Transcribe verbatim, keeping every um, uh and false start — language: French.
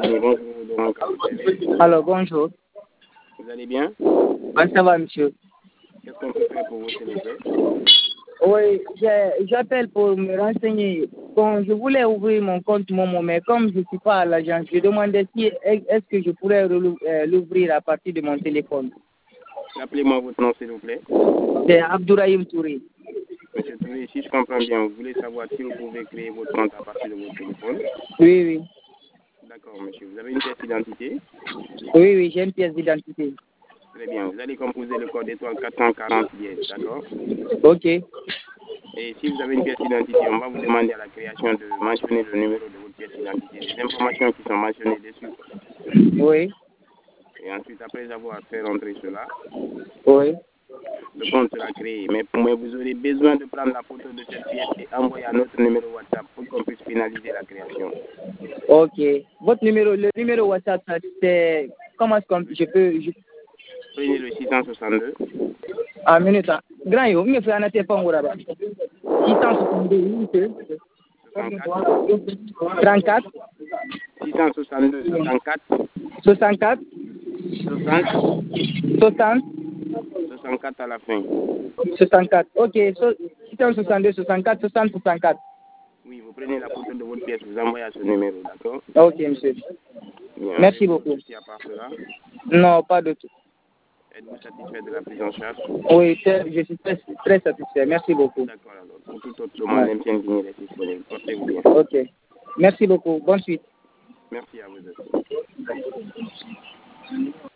Allez-y, bonjour, Laurent Capotel. Alors, bonjour. Vous allez bien? Ah, ça va, monsieur. Qu'est-ce qu'on peut faire pour vous, s'il vous plaît? Oui, j'ai- j'appelle pour me renseigner. Bon, je voulais ouvrir mon compte Momo, mais comme je ne suis pas à l'agence, je demandais si est-ce que je pourrais relou- euh, l'ouvrir à partir de mon téléphone. Rappelez-moi votre nom, s'il vous plaît. C'est Abdourahim Touré. Monsieur Touré, si je comprends bien, vous voulez savoir si vous pouvez créer votre compte à partir de votre téléphone. Oui, oui. D'accord, monsieur. Vous avez une pièce d'identité? Oui, oui, j'ai une pièce d'identité. Très bien. Vous allez composer le code étoile quatre cent quarante dièse, d'accord? Ok. Et si vous avez une pièce d'identité, on va vous demander à la création de mentionner le numéro de votre pièce d'identité, les informations qui sont mentionnées dessus. Oui, Et ensuite, après avoir fait rentrer cela, oui. le compte sera créé. Mais, mais vous aurez besoin de prendre la photo de cette pièce et envoyer à notre numéro WhatsApp pour qu'on puisse finaliser la création. Ok. Votre numéro, le numéro WhatsApp, ça, c'est comment est-ce qu'on je peux. Je... Prenez le six cent soixante-deux. Ah, minute. hein. Grand, yo, me fait un téléphone ou là-bas. six cent soixante-deux, oui, soixante-quatre. trente-quatre, six cent soixante-deux, soixante-quatre. soixante-quatre, soixante. soixante, soixante-quatre à la fin. soixante-quatre. Ok, so, six cent soixante-deux, soixante-quatre, soixante, soixante-quatre. Oui, vous prenez la photo de votre pièce, vous envoyez à ce numéro, d'accord? Ok, monsieur. Bien. Merci Avez-vous beaucoup. d'autres soucis à part cela? Non, pas de tout. Êtes-vous satisfait de la prise en charge? Oui, très- je suis très, très satisfait. Merci beaucoup. D'accord, alors. Pour toute autre demande, M T N Guinée est disponible. Portez-vous bien. Ok. Merci beaucoup. Bonne suite. Merci à vous aussi.